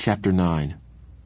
Chapter 9.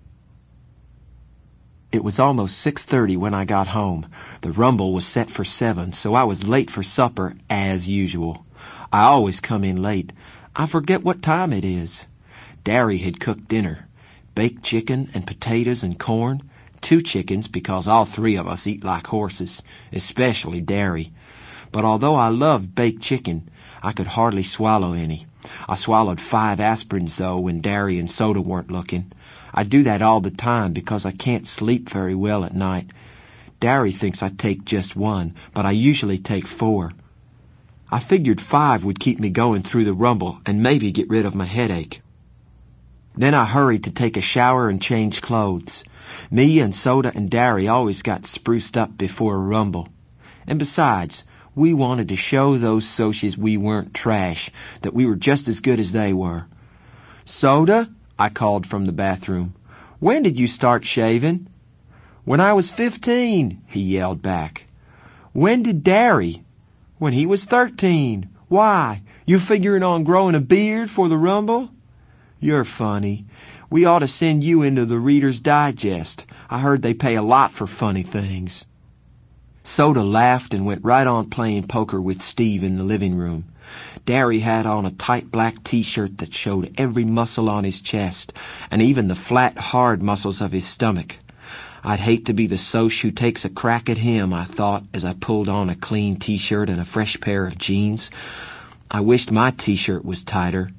It was almost 6:30 when I got home. The rumble was set for 7, so I was late for supper, as usual. I always come in late. I forget what time it is. Derry had cooked dinner. Baked chicken and potatoes and corn. 2 chickens because all 3 of us eat like horses, especially Derry. But although I loved baked chicken, I could hardly swallow any. I swallowed 5 aspirins, though, when Derry and Soda weren't looking. I do that all the time because I can't sleep very well at night. Derry thinks I take just 1, but I usually take 4. I figured 5 would keep me going through the rumble and maybe get rid of my headache. Then I hurried to take a shower and change clothes. Me and Soda and Derry always got spruced up before a rumble. And besides, we wanted to show those Socias we weren't trash, that we were just as good as they were. "Soda," I called from the bathroom, "when did you start shaving?" "When I was 15, he yelled back. "When did Derry?" "When he was 13. Why, you figuring on growing a beard for the rumble?" "You're funny. We ought to send you into the Reader's Digest. I heard they pay a lot for funny things." Soda laughed and went right on playing poker with Steve in the living room. Derry had on a tight black t-shirt that showed every muscle on his chest, and even the flat, hard muscles of his stomach. I'd hate to be the Soc who takes a crack at him, I thought, as I pulled on a clean t-shirt and a fresh pair of jeans. I wished my t-shirt was tighter.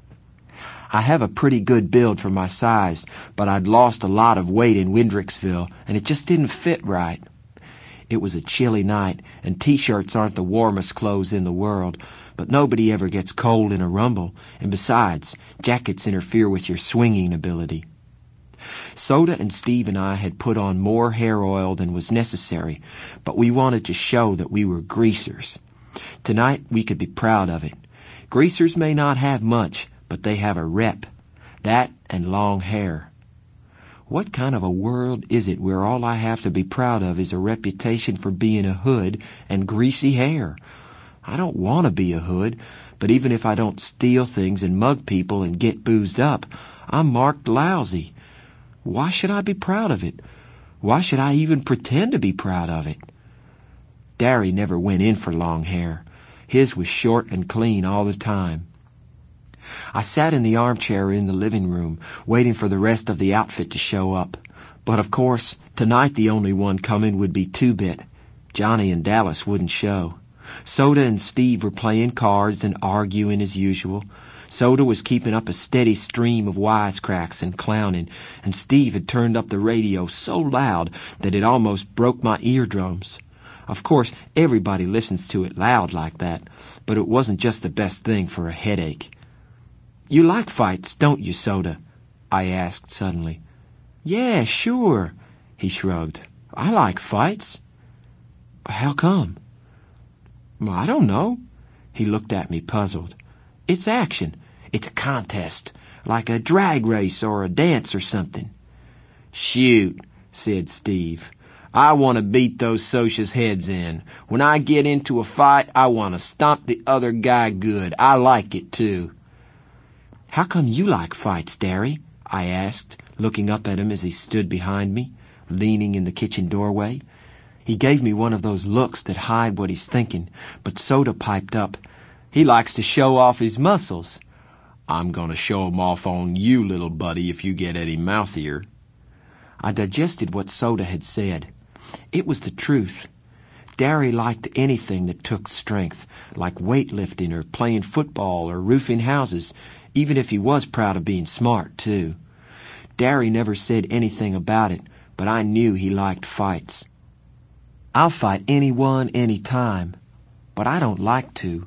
I have a pretty good build for my size, but I'd lost a lot of weight in Windricksville, and it just didn't fit right. It was a chilly night, and t-shirts aren't the warmest clothes in the world, but nobody ever gets cold in a rumble, and besides, jackets interfere with your swinging ability. Soda and Steve and I had put on more hair oil than was necessary, but we wanted to show that we were greasers. Tonight we could be proud of it. Greasers may not have much, but they have a rep. That and long hair. What kind of a world is it where all I have to be proud of is a reputation for being a hood and greasy hair? I don't want to be a hood, but even if I don't steal things and mug people and get boozed up, I'm marked lousy. Why should I be proud of it? Why should I even pretend to be proud of it? Derry never went in for long hair. His was short and clean all the time. I sat in the armchair in the living room, waiting for the rest of the outfit to show up. But of course, tonight the only one coming would be Two-Bit. Johnny and Dallas wouldn't show. Soda and Steve were playing cards and arguing as usual. Soda was keeping up a steady stream of wisecracks and clowning, and Steve had turned up the radio so loud that it almost broke my eardrums. Of course, everybody listens to it loud like that, but it wasn't just the best thing for a headache. "You like fights, don't you, Soda?" I asked suddenly. "Yeah, sure," he shrugged. "I like fights." "How come?" "I don't know." He looked at me puzzled. "It's action. It's a contest, like a drag race or a dance or something." "Shoot," said Steve. "I want to beat those Socias' heads in. When I get into a fight, I want to stomp the other guy good. I like it, too." "How come you like fights, Derry?" I asked, looking up at him as he stood behind me, leaning in the kitchen doorway. He gave me one of those looks that hide what he's thinking, but Soda piped up. "He likes to show off his muscles." "I'm going to show 'em off on you, little buddy, if you get any mouthier." I digested what Soda had said. It was the truth. Derry liked anything that took strength, like weightlifting or playing football or roofing houses, even if he was proud of being smart, too. Derry never said anything about it, but I knew he liked fights. I'll fight anyone, any time, but I don't like to.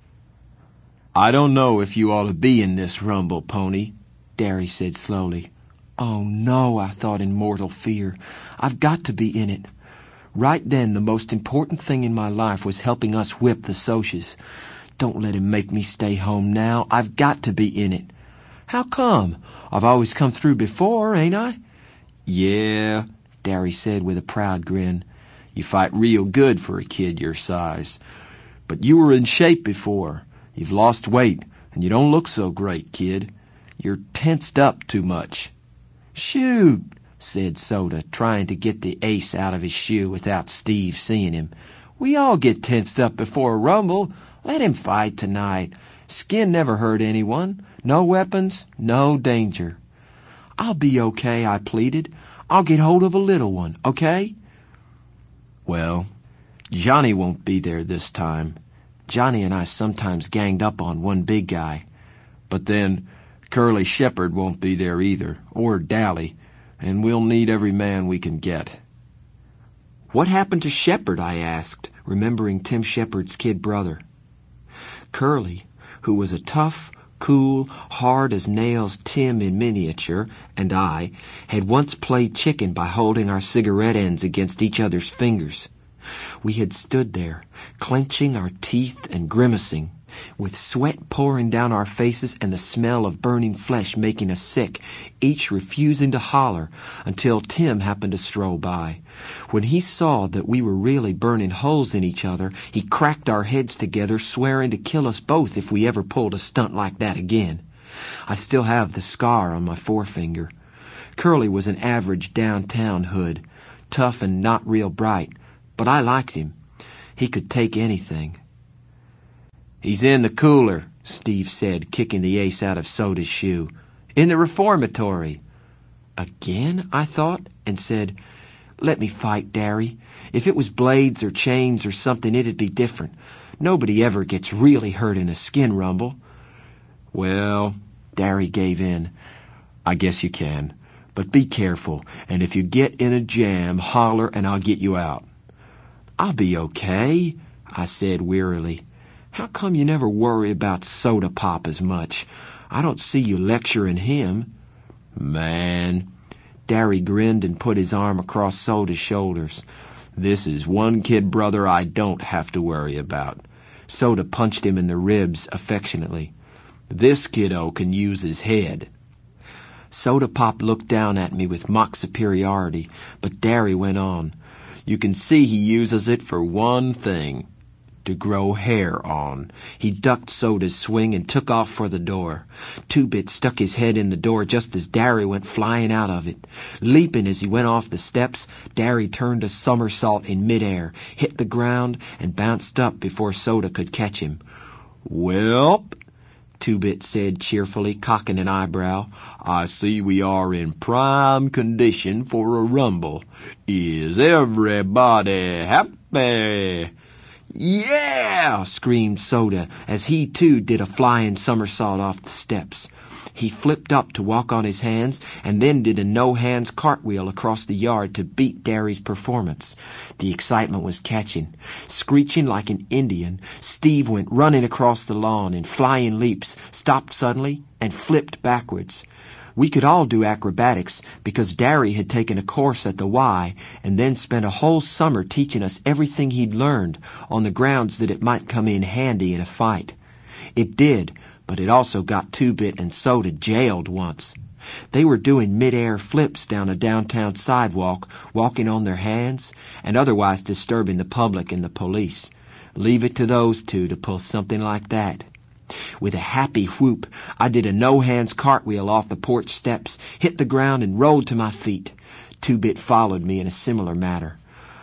"I don't know if you ought to be in this rumble, Pony," Derry said slowly. Oh no, I thought in mortal fear. I've got to be in it. Right then, the most important thing in my life was helping us whip the Socias. Don't let him make me stay home now. I've got to be in it. How come? I've always come through before, ain't I? "Yeah," Derry said with a proud grin. "You fight real good for a kid your size. But you were in shape before. You've lost weight, and you don't look so great, kid. You're tensed up too much." "Shoot," said Soda, trying to get the ace out of his shoe without Steve seeing him. "We all get tensed up before a rumble. Let him fight tonight. Skin never hurt anyone. No weapons, no danger." "I'll be okay," I pleaded. "I'll get hold of a little one, okay?" Well, Johnny won't be there this time. Johnny and I sometimes ganged up on one big guy. But then Curly Shepard won't be there either, or Dally, and we'll need every man we can get. "What happened to Shepard?" I asked, remembering Tim Shepard's kid brother. Curly, who was a tough, cool, hard-as-nails Tim in miniature, and I, had once played chicken by holding our cigarette ends against each other's fingers. We had stood there, clenching our teeth and grimacing, with sweat pouring down our faces and the smell of burning flesh making us sick, each refusing to holler until Tim happened to stroll by. When he saw that we were really burning holes in each other, he cracked our heads together, swearing to kill us both if we ever pulled a stunt like that again. I still have the scar on my forefinger. Curly was an average downtown hood, tough and not real bright, but I liked him. He could take anything. "He's in the cooler," Steve said, kicking the ace out of Soda's shoe. "In the reformatory." "Again?" I thought, and said, "Let me fight, Darry. If it was blades or chains or something, it'd be different. Nobody ever gets really hurt in a skin rumble." "Well," Darry gave in, "I guess you can. But be careful, and if you get in a jam, holler and I'll get you out." "I'll be okay," I said wearily. "How come you never worry about Soda Pop as much? I don't see you lecturing him." "Man," Darry grinned and put his arm across Soda's shoulders. "This is one kid brother I don't have to worry about." Soda punched him in the ribs affectionately. "This kiddo can use his head." Soda Pop looked down at me with mock superiority, but Darry went on. "You can see he uses it for one thing. To grow hair on." He ducked Soda's swing and took off for the door. Two-Bit stuck his head in the door just as Darry went flying out of it. Leaping as he went off the steps, Darry turned a somersault in midair, hit the ground, and bounced up before Soda could catch him. "Welp," Two-Bit said cheerfully, cocking an eyebrow, "I see we are in prime condition for a rumble. Is everybody happy?" "Yeah!" screamed Soda, as he too did a flying somersault off the steps. He flipped up to walk on his hands, and then did a no-hands cartwheel across the yard to beat Darry's performance. The excitement was catching. Screeching like an Indian, Steve went running across the lawn in flying leaps, stopped suddenly, and flipped backwards. We could all do acrobatics because Darry had taken a course at the Y and then spent a whole summer teaching us everything he'd learned on the grounds that it might come in handy in a fight. It did, but it also got Two-Bit and Soda jailed once. They were doing mid-air flips down a downtown sidewalk, walking on their hands, and otherwise disturbing the public and the police. Leave it to those two to pull something like that. With a happy whoop, I did a no-hands cartwheel off the porch steps, hit the ground, and rolled to my feet. Two-Bit followed me in a similar manner.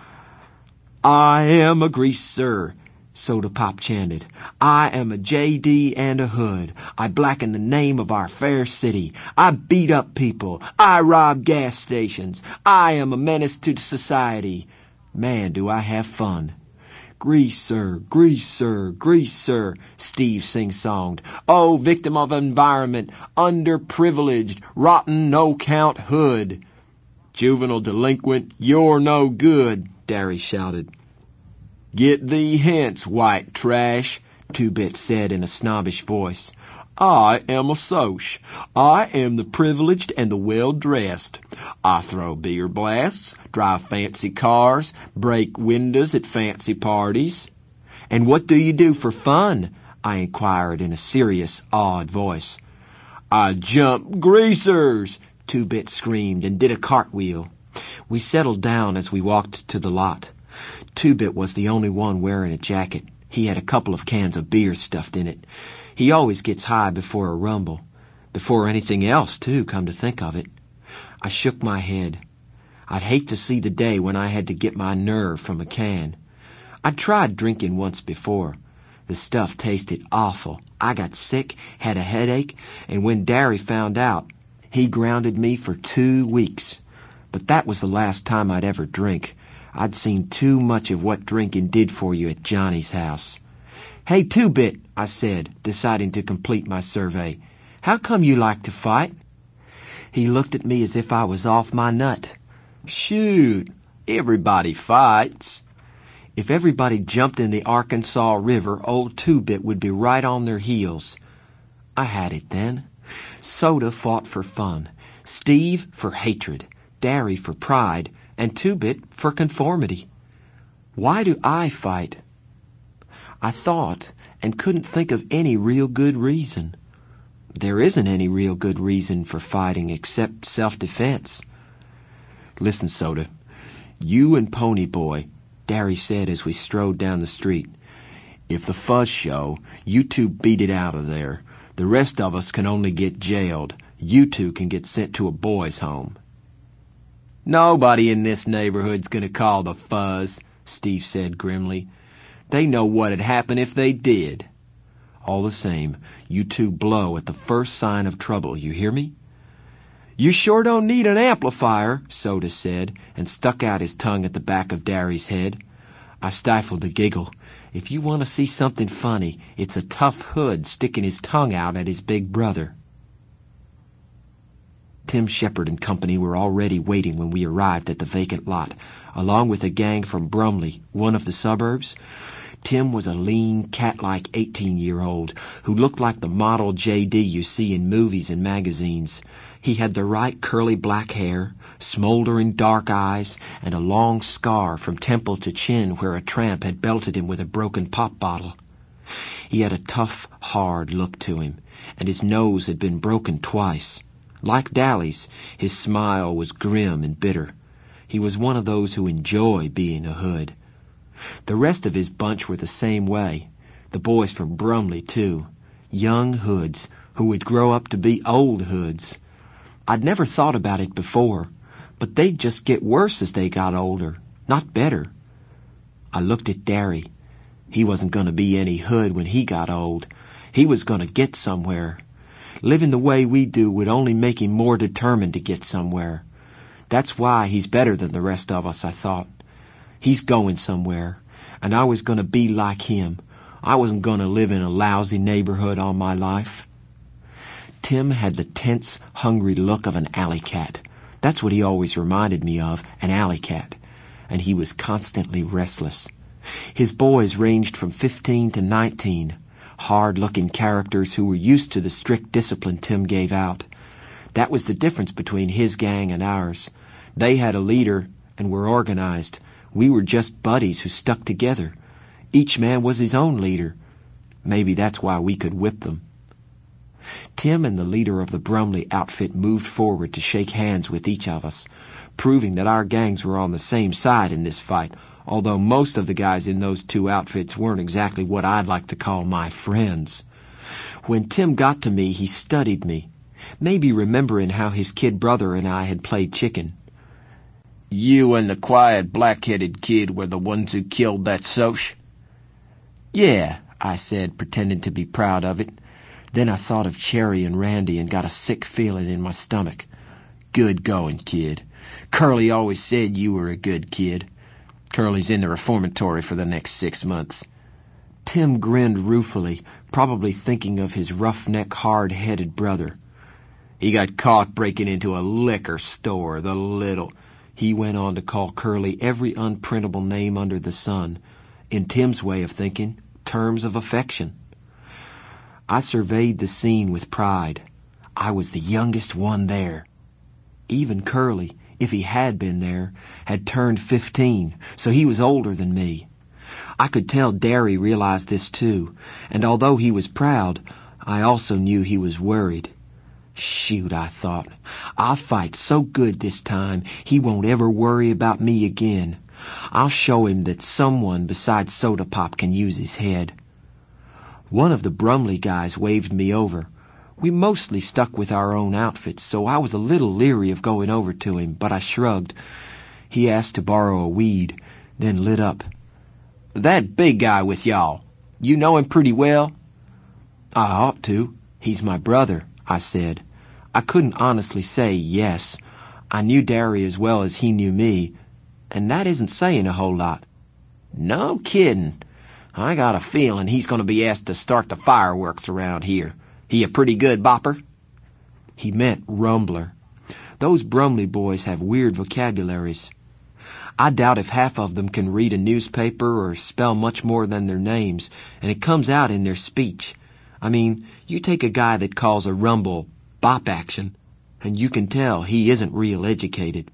"I am a greaser," Soda Pop chanted. "I am a J.D. and a hood. I blacken the name of our fair city. I beat up people. I rob gas stations. I am a menace to society. Man, do I have fun." "Greaser, greaser, greaser," Steve sing-songed. "Oh, victim of environment, underprivileged, rotten, no-count hood." "Juvenile delinquent, you're no good," Darry shouted. "Get thee hence, white trash," Two-Bit said in a snobbish voice. "I am a Soch. I am the privileged and the well-dressed. I throw beer blasts, drive fancy cars, break windows at fancy parties." "And what do you do for fun?" I inquired in a serious, awed voice. "I jump greasers," Two-Bit screamed and did a cartwheel. We settled down as we walked to the lot. Two-Bit was the only one wearing a jacket. He had a couple of cans of beer stuffed in it. He always gets high before a rumble. Before anything else, too, come to think of it. I shook my head. I'd hate to see the day when I had to get my nerve from a can. I'd tried drinking once before. The stuff tasted awful. I got sick, had a headache, and when Darry found out, he grounded me for 2 weeks. But that was the last time I'd ever drink. I'd seen too much of what drinking did for you at Johnny's house. "Hey, Two-Bit," I said, deciding to complete my survey. "How come you like to fight?" He looked at me as if I was off my nut. "Shoot, everybody fights." If everybody jumped in the Arkansas River, old Two-Bit would be right on their heels. I had it then. Soda fought for fun, Steve for hatred, Darry for pride, and Two-Bit for conformity. Why do I fight? I thought and couldn't think of any real good reason. There isn't any real good reason for fighting except self-defense. "Listen, Soda, you and Pony Boy," Darry said as we strode down the street. "If the fuzz show, you two beat it out of there. The rest of us can only get jailed. You two can get sent to a boys' home." "Nobody in this neighborhood's gonna call the fuzz," Steve said grimly. "They know what'd happen if they did." "All the same, you two blow at the first sign of trouble, you hear me?" "You sure don't need an amplifier," Soda said, and stuck out his tongue at the back of Darry's head. I stifled a giggle. If you want to see something funny, it's a tough hood sticking his tongue out at his big brother. Tim Shepard and company were already waiting when we arrived at the vacant lot, along with a gang from Brumley, one of the suburbs. Tim was a lean, cat-like 18-year-old who looked like the model J.D. you see in movies and magazines. He had the right curly black hair, smoldering dark eyes, and a long scar from temple to chin where a tramp had belted him with a broken pop bottle. He had a tough, hard look to him, and his nose had been broken twice. Like Dally's, his smile was grim and bitter. He was one of those who enjoy being a hood. The rest of his bunch were the same way. The boys from Brumley, too. Young hoods who would grow up to be old hoods. I'd never thought about it before, but they'd just get worse as they got older, not better. I looked at Darry. He wasn't going to be any hood when he got old. He was going to get somewhere. Living the way we do would only make him more determined to get somewhere. That's why he's better than the rest of us, I thought. He's going somewhere, and I was going to be like him. I wasn't going to live in a lousy neighborhood all my life. Tim had the tense, hungry look of an alley cat. That's what he always reminded me of, an alley cat. And he was constantly restless. His boys ranged from 15 to 19, hard-looking characters who were used to the strict discipline Tim gave out. That was the difference between his gang and ours. They had a leader and were organized. We were just buddies who stuck together. Each man was his own leader. Maybe that's why we could whip them. Tim and the leader of the Brumley outfit moved forward to shake hands with each of us, proving that our gangs were on the same side in this fight, although most of the guys in those two outfits weren't exactly what I'd like to call my friends. When Tim got to me, he studied me, maybe remembering how his kid brother and I had played chicken. "You and the quiet black-headed kid were the ones who killed that Soch?" "Yeah," I said, pretending to be proud of it. Then I thought of Cherry and Randy and got a sick feeling in my stomach. "Good going, kid. Curly always said you were a good kid. Curly's in the reformatory for the next 6 months." Tim grinned ruefully, probably thinking of his roughneck, hard-headed brother. "He got caught breaking into a liquor store, the little—" He went on to call Curly every unprintable name under the sun, in Tim's way of thinking, terms of affection. I surveyed the scene with pride. I was the youngest one there. Even Curly, if he had been there, had turned 15, so he was older than me. I could tell Darry realized this too, and although he was proud, I also knew he was worried. Shoot, I thought, I'll fight so good this time he won't ever worry about me again. I'll show him that someone besides Soda Pop can use his head. One of the Brumley guys waved me over. We mostly stuck with our own outfits, so I was a little leery of going over to him, but I shrugged. He asked to borrow a weed, then lit up. "That big guy with y'all, you know him pretty well?" "I ought to. He's my brother," I said. I couldn't honestly say yes. I knew Derry as well as he knew me, and that isn't saying a whole lot. "No kiddin'. I got a feelin' he's going to be asked to start the fireworks around here. He a pretty good bopper?" He meant rumbler. Those Brumley boys have weird vocabularies. I doubt if half of them can read a newspaper or spell much more than their names, and it comes out in their speech. I mean, you take a guy that calls a rumble bop action, and you can tell he isn't real educated.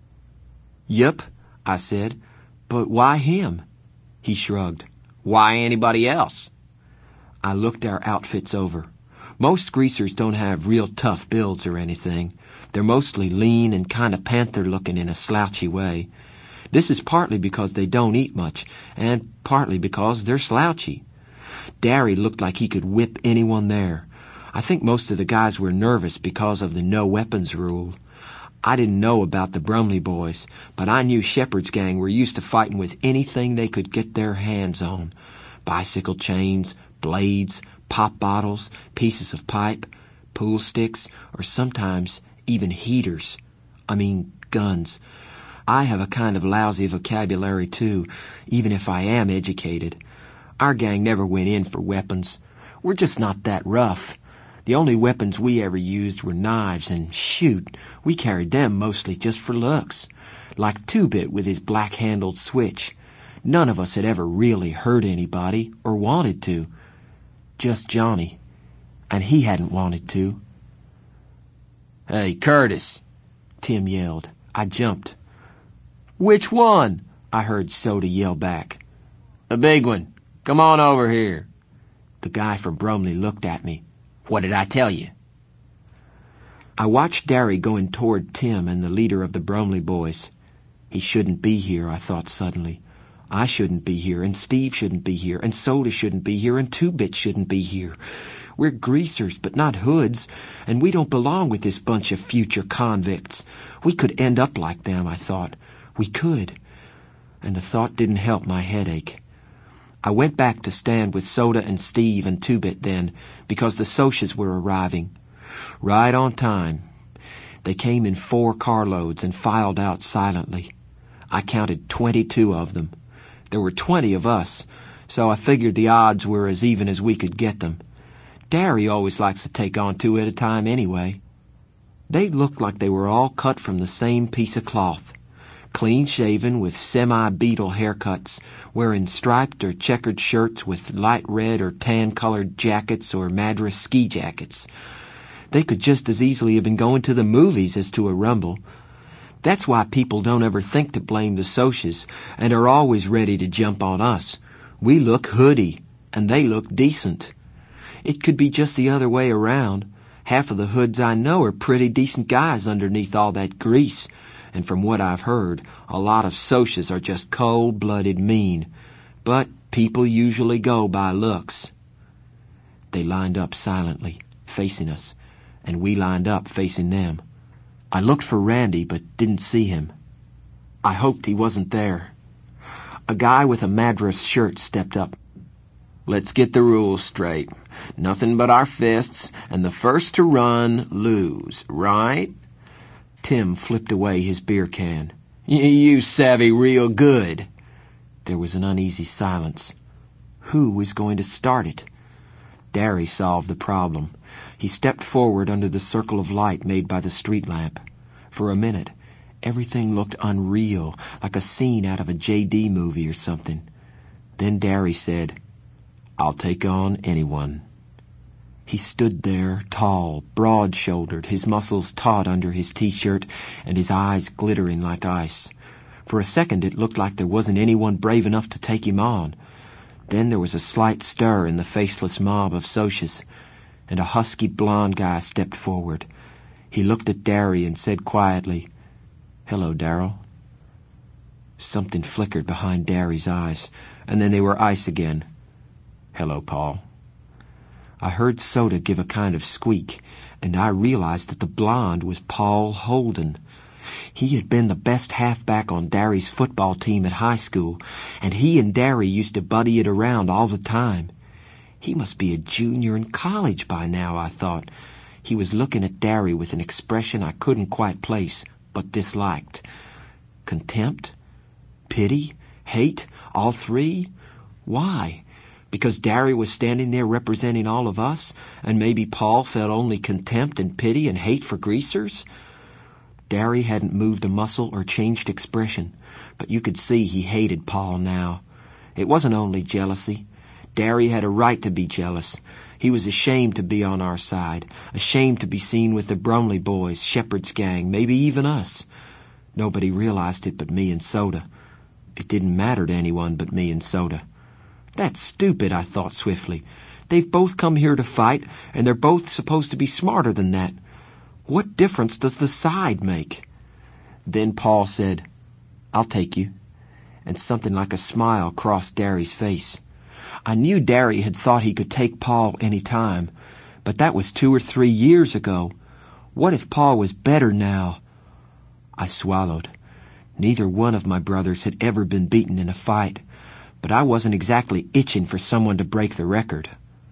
"Yep," I said, "but why him?" He shrugged. "Why anybody else?" I looked our outfits over. Most greasers don't have real tough builds or anything. They're mostly lean and kind of panther-looking in a slouchy way. This is partly because they don't eat much, and partly because they're slouchy. Derry looked like he could whip anyone there. I think most of the guys were nervous because of the no-weapons rule. I didn't know about the Brumley boys, but I knew Shepherd's gang were used to fighting with anything they could get their hands on. Bicycle chains, blades, pop bottles, pieces of pipe, pool sticks, or sometimes even heaters. I mean, guns. I have a kind of lousy vocabulary, too, even if I am educated. Our gang never went in for weapons. We're just not that rough. The only weapons we ever used were knives, and shoot, we carried them mostly just for looks. Like Two-Bit with his black-handled switch. None of us had ever really hurt anybody, or wanted to. Just Johnny. And he hadn't wanted to. "Hey, Curtis," Tim yelled. I jumped. "Which one?" I heard Soda yell back. "The big one. Come on over here." The guy from Brumley looked at me. "What did I tell you?" I watched Derry going toward Tim and the leader of the Brumley boys. He shouldn't be here, I thought suddenly. I shouldn't be here, and Steve shouldn't be here, and Soda shouldn't be here, and Two-Bit shouldn't be here. We're greasers, but not hoods, and we don't belong with this bunch of future convicts. We could end up like them, I thought. We could. And the thought didn't help my headache. I went back to stand with Soda and Steve and Two-Bit then, because the Socias were arriving. Right on time. They came in 4 carloads and filed out silently. I counted 22 of them. There were 20 of us, so I figured the odds were as even as we could get them. Derry always likes to take on 2 at a time anyway. They looked like they were all cut from the same piece of cloth. Clean-shaven with semi-beetle haircuts, wearing striped or checkered shirts with light red or tan-colored jackets or Madras ski jackets. They could just as easily have been going to the movies as to a rumble. That's why people don't ever think to blame the Socias and are always ready to jump on us. We look hoody, and they look decent. It could be just the other way around. Half of the hoods I know are pretty decent guys underneath all that grease, and from what I've heard, a lot of Socias are just cold-blooded mean. But people usually go by looks. They lined up silently, facing us, and we lined up facing them. I looked for Randy, but didn't see him. I hoped he wasn't there. A guy with a Madras shirt stepped up. "Let's get the rules straight. Nothing but our fists, and the first to run, lose, right?" Tim flipped away his beer can. You savvy real good." There was an uneasy silence. Who was going to start it? Derry solved the problem. He stepped forward under the circle of light made by the street lamp. For a minute, everything looked unreal, like a scene out of a J.D. movie or something. Then Derry said, "I'll take on anyone." He stood there, tall, broad-shouldered, his muscles taut under his T-shirt and his eyes glittering like ice. For a second it looked like there wasn't anyone brave enough to take him on. Then there was a slight stir in the faceless mob of Socias, and a husky blond guy stepped forward. He looked at Derry and said quietly, "Hello, Darrell." Something flickered behind Derry's eyes, and then they were ice again. "Hello, Paul." I heard Soda give a kind of squeak, and I realized that the blonde was Paul Holden. He had been the best halfback on Darry's football team at high school, and he and Darry used to buddy it around all the time. He must be a junior in college by now, I thought. He was looking at Darry with an expression I couldn't quite place, but disliked. Contempt? Pity? Hate? All three? Why? Because Darry was standing there representing all of us, and maybe Paul felt only contempt and pity and hate for greasers? Darry hadn't moved a muscle or changed expression, but you could see he hated Paul now. It wasn't only jealousy. Darry had a right to be jealous. He was ashamed to be on our side, ashamed to be seen with the Brumley boys, Shepard's gang, maybe even us. Nobody realized it but me and Soda. It didn't matter to anyone but me and Soda. That's stupid, I thought swiftly. They've both come here to fight, and they're both supposed to be smarter than that. What difference does the side make? Then Paul said, "I'll take you," and something like a smile crossed Darry's face. I knew Darry had thought he could take Paul any time, but that was 2 or 3 years ago. What if Paul was better now? I swallowed. Neither one of my brothers had ever been beaten in a fight, but I wasn't exactly itching for someone to break the record.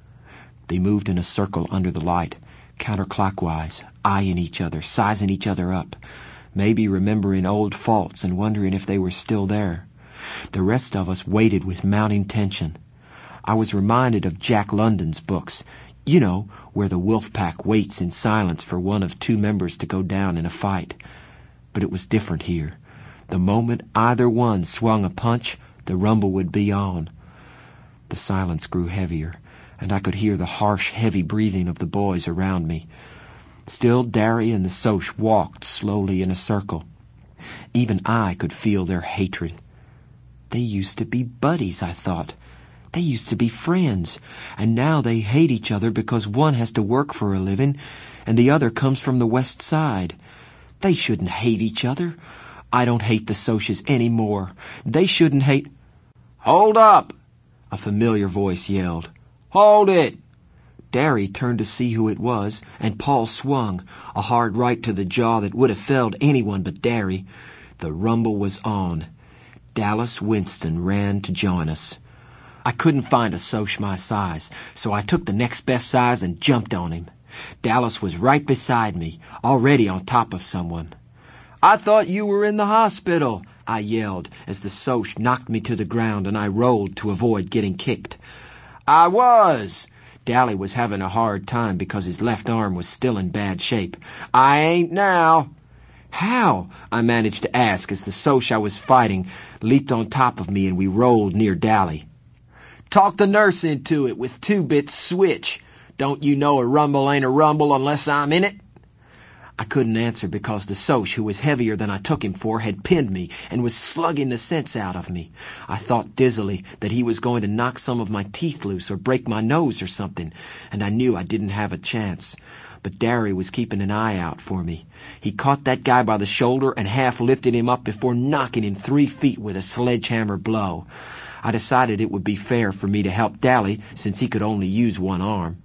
They moved in a circle under the light, counterclockwise, eyeing each other, sizing each other up, maybe remembering old faults and wondering if they were still there. The rest of us waited with mounting tension. I was reminded of Jack London's books, you know, where the wolf pack waits in silence for one of 2 members to go down in a fight. But it was different here. The moment either one swung a punch, the rumble would be on. The silence grew heavier, and I could hear the harsh, heavy breathing of the boys around me. Still Darry and the Soch walked slowly in a circle. Even I could feel their hatred. They used to be buddies, I thought. They used to be friends, and now they hate each other because one has to work for a living and the other comes from the West Side. They shouldn't hate each other. I don't hate the Soches anymore. They shouldn't hate... "Hold up!" a familiar voice yelled. "Hold it!" Darry turned to see who it was, and Paul swung, a hard right to the jaw that would have felled anyone but Darry. The rumble was on. Dallas Winston ran to join us. I couldn't find a Soch my size, so I took the next best size and jumped on him. Dallas was right beside me, already on top of someone. "I thought you were in the hospital," I yelled as the Soch knocked me to the ground and I rolled to avoid getting kicked. "I was." Dally was having a hard time because his left arm was still in bad shape. "I ain't now." "How?" I managed to ask as the Soch I was fighting leaped on top of me and we rolled near Dally. "Talk the nurse into it with 2-bit switch. Don't you know a rumble ain't a rumble unless I'm in it?" I couldn't answer because the Soch, who was heavier than I took him for, had pinned me and was slugging the sense out of me. I thought dizzily that he was going to knock some of my teeth loose or break my nose or something, and I knew I didn't have a chance. But Darry was keeping an eye out for me. He caught that guy by the shoulder and half lifted him up before knocking him 3 feet with a sledgehammer blow. I decided it would be fair for me to help Dally since he could only use one arm.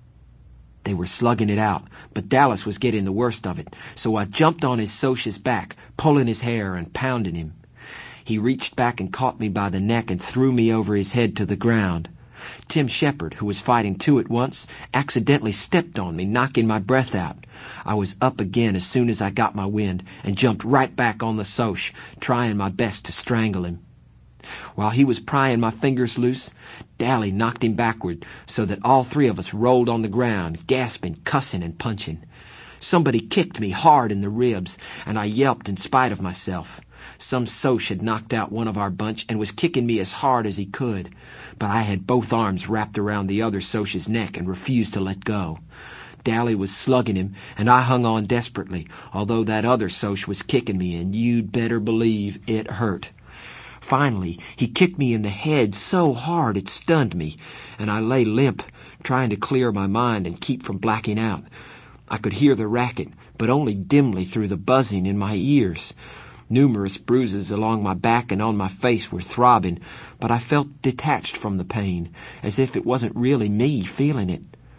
They were slugging it out, but Dallas was getting the worst of it, so I jumped on his Soch's back, pulling his hair and pounding him. He reached back and caught me by the neck and threw me over his head to the ground. Tim Shepard, who was fighting 2 at once, accidentally stepped on me, knocking my breath out. I was up again as soon as I got my wind and jumped right back on the Soch, trying my best to strangle him. While he was prying my fingers loose, Dally knocked him backward so that all 3 of us rolled on the ground, gasping, cussing, and punching. Somebody kicked me hard in the ribs, and I yelped in spite of myself. Some Soch had knocked out one of our bunch and was kicking me as hard as he could, but I had both arms wrapped around the other Soch's neck and refused to let go. Dally was slugging him, and I hung on desperately, although that other Soch was kicking me, and you'd better believe it hurt. Finally, he kicked me in the head so hard it stunned me, and I lay limp, trying to clear my mind and keep from blacking out. I could hear the racket, but only dimly through the buzzing in my ears. Numerous bruises along my back and on my face were throbbing, but I felt detached from the pain, as if it wasn't really me feeling it.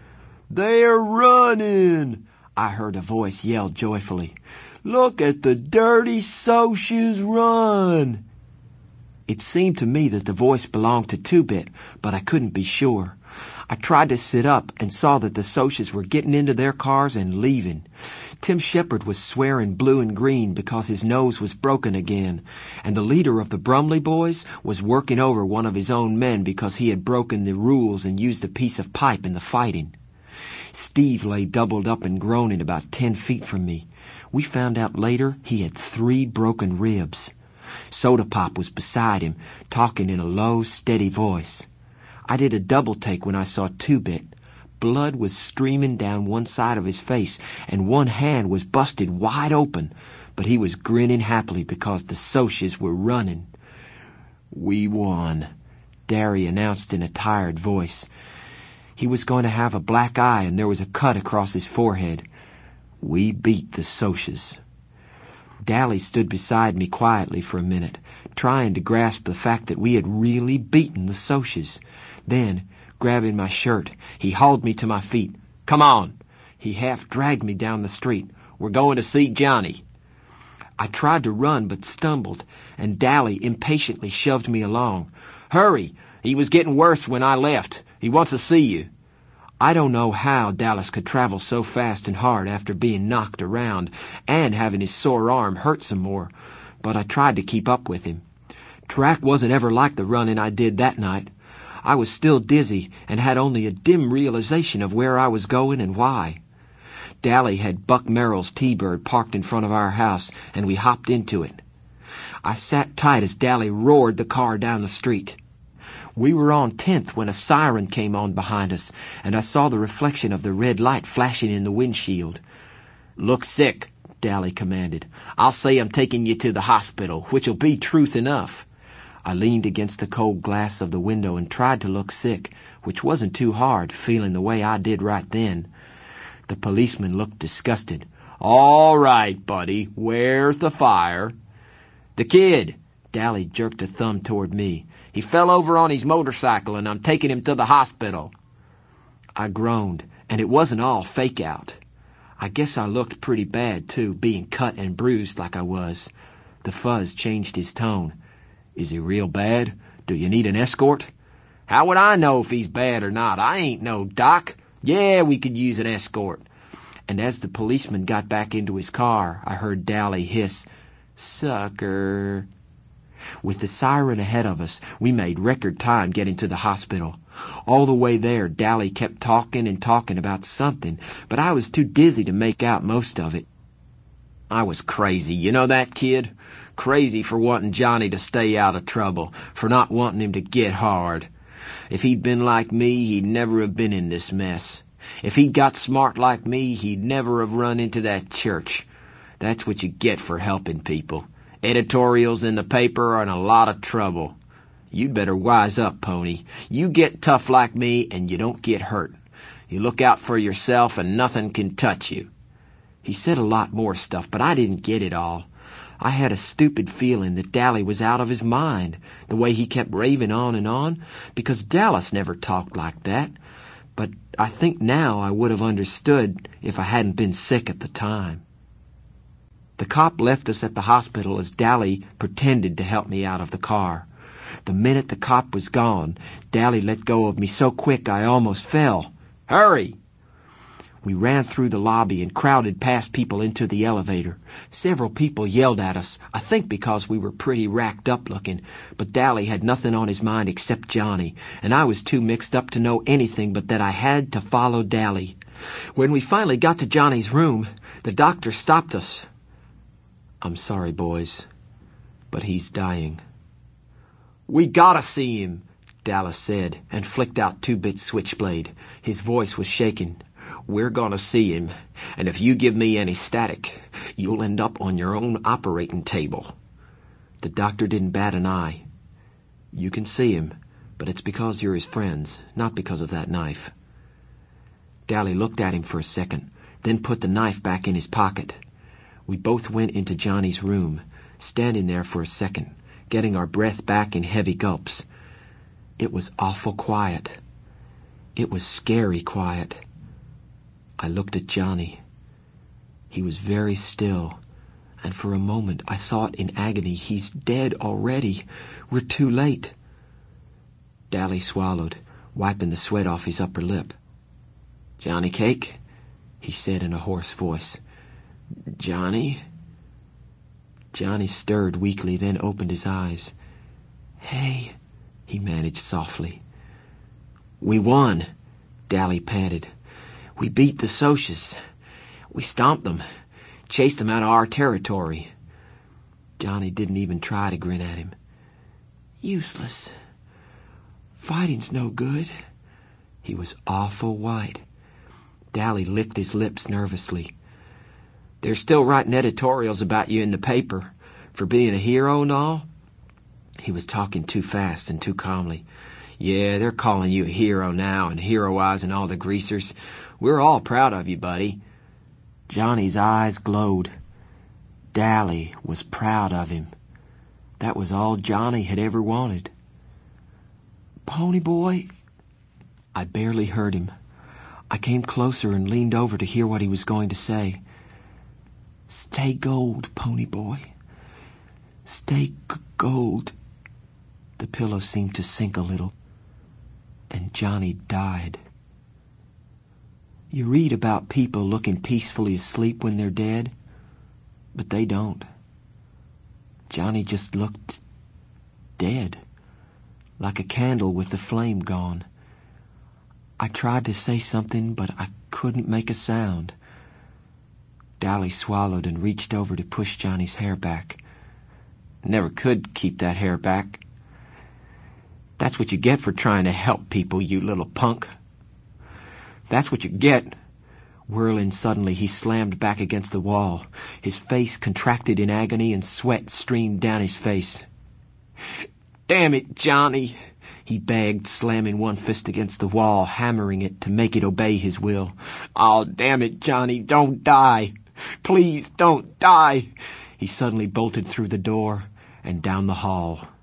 "They're running!" I heard a voice yell joyfully. "Look at the dirty Socs run!" It seemed to me that the voice belonged to Two-Bit, but I couldn't be sure. I tried to sit up and saw that the Socs were getting into their cars and leaving. Tim Shepard was swearing blue and green because his nose was broken again, and the leader of the Brumley boys was working over one of his own men because he had broken the rules and used a piece of pipe in the fighting. Steve lay doubled up and groaning about 10 feet from me. We found out later he had 3 broken ribs. Soda Pop was beside him, talking in a low, steady voice. I did a double take when I saw Two-Bit. Blood was streaming down one side of his face, and one hand was busted wide open, but he was grinning happily because the Socs were running. "We won," Derry announced in a tired voice. He was going to have a black eye, and there was a cut across his forehead. "We beat the Socs." Dally stood beside me quietly for a minute, trying to grasp the fact that we had really beaten the Socs. Then, grabbing my shirt, he hauled me to my feet. "Come on!" He half dragged me down the street. "We're going to see Johnny." I tried to run but stumbled, and Dally impatiently shoved me along. "Hurry! He was getting worse when I left. He wants to see you." I don't know how Dallas could travel so fast and hard after being knocked around and having his sore arm hurt some more, but I tried to keep up with him. Track wasn't ever like the running I did that night. I was still dizzy and had only a dim realization of where I was going and why. Dally had Buck Merrill's T-Bird parked in front of our house, and we hopped into it. I sat tight as Dally roared the car down the street. We were on 10th when a siren came on behind us, and I saw the reflection of the red light flashing in the windshield. "Look sick," Dally commanded. "I'll say I'm taking you to the hospital, which'll be truth enough." I leaned against the cold glass of the window and tried to look sick, which wasn't too hard, feeling the way I did right then. The policeman looked disgusted. "All right, buddy, where's the fire?" "The kid," Dally jerked a thumb toward me. "He fell over on his motorcycle, and I'm taking him to the hospital." I groaned, and it wasn't all fake out. I guess I looked pretty bad, too, being cut and bruised like I was. The fuzz changed his tone. "Is he real bad? Do you need an escort?" "How would I know if he's bad or not? I ain't no doc. Yeah, we could use an escort." And as the policeman got back into his car, I heard Dally hiss, "Sucker." With the siren ahead of us, we made record time getting to the hospital. All the way there, Dally kept talking and talking about something, but I was too dizzy to make out most of it. "I was crazy, you know that, kid? Crazy for wanting Johnny to stay out of trouble, for not wanting him to get hard. If he'd been like me, he'd never have been in this mess. If he'd got smart like me, he'd never have run into that church. That's what you get for helping people. Editorials in the paper and a lot of trouble. You'd better wise up, Pony. You get tough like me and you don't get hurt. You look out for yourself and nothing can touch you." He said a lot more stuff, but I didn't get it all. I had a stupid feeling that Dally was out of his mind, the way he kept raving on, because Dallas never talked like that. But I think now I would have understood if I hadn't been sick at the time. The cop left us at the hospital as Dally pretended to help me out of the car. The minute the cop was gone, Dally let go of me so quick I almost fell. "Hurry!" We ran through the lobby and crowded past people into the elevator. Several people yelled at us, I think because we were pretty racked up looking, but Dally had nothing on his mind except Johnny, and I was too mixed up to know anything but that I had to follow Dally. When we finally got to Johnny's room, the doctor stopped us. "I'm sorry, boys, but he's dying." "We gotta see him," Dallas said, and flicked out Two-Bit Switchblade. His voice was shaking. "We're gonna see him, and if you give me any static, you'll end up on your own operating table." The doctor didn't bat an eye. "You can see him, but it's because you're his friends, not because of that knife." Dally looked at him for a second, then put the knife back in his pocket. We both went into Johnny's room, standing there for a second, getting our breath back in heavy gulps. It was awful quiet. It was scary quiet. I looked at Johnny. He was very still, and for a moment I thought in agony, he's dead already. We're too late. Dally swallowed, wiping the sweat off his upper lip. "Johnny Cake?" he said in a hoarse voice. "Johnny?" Johnny stirred weakly, then opened his eyes. "Hey," he managed softly. "We won," Dally panted. "We beat the Socs. We stomped them, chased them out of our territory." Johnny didn't even try to grin at him. "Useless. Fighting's no good." He was awful white. Dally licked his lips nervously. "They're still writing editorials about you in the paper for being a hero and all?" He was talking too fast and too calmly. "Yeah, they're calling you a hero now and heroizing all the greasers. We're all proud of you, buddy." Johnny's eyes glowed. Dally was proud of him. That was all Johnny had ever wanted. "Pony Boy?" I barely heard him. I came closer and leaned over to hear what he was going to say. "Stay gold, Pony Boy. Stay gold." The pillow seemed to sink a little, and Johnny died. You read about people looking peacefully asleep when they're dead, but they don't. Johnny just looked dead, like a candle with the flame gone. I tried to say something, but I couldn't make a sound. Dally swallowed and reached over to push Johnny's hair back. "Never could keep that hair back. That's what you get for trying to help people, you little punk. That's what you get." Whirling suddenly, he slammed back against the wall. His face contracted in agony and sweat streamed down his face. "Damn it, Johnny," he begged, slamming one fist against the wall, hammering it to make it obey his will. "Oh, damn it, Johnny, don't die. Please don't die." He suddenly bolted through the door and down the hall.